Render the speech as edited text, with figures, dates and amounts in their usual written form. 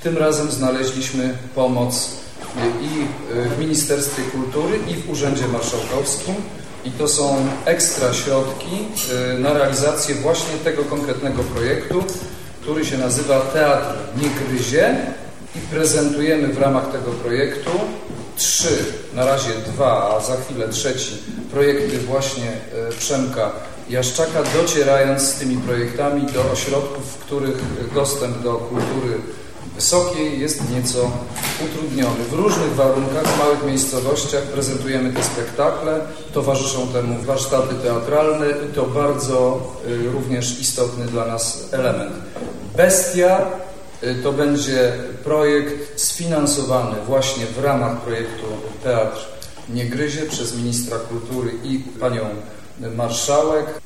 Tym razem znaleźliśmy pomoc i w Ministerstwie Kultury, i w Urzędzie Marszałkowskim. I to są ekstra środki na realizację właśnie tego konkretnego projektu, który się nazywa Teatr Nie Gryzie, i prezentujemy w ramach tego projektu 3, na razie 2, a za chwilę 3 projekty właśnie Przemka Jaszczaka, docierając z tymi projektami do ośrodków, w których dostęp do kultury wysokiej jest nieco utrudniony. W różnych warunkach, w małych miejscowościach prezentujemy te spektakle, towarzyszą temu warsztaty teatralne i to bardzo również istotny dla nas element. Bestia to będzie projekt sfinansowany właśnie w ramach projektu Teatr Nie Gryzie przez ministra kultury i panią marszałek.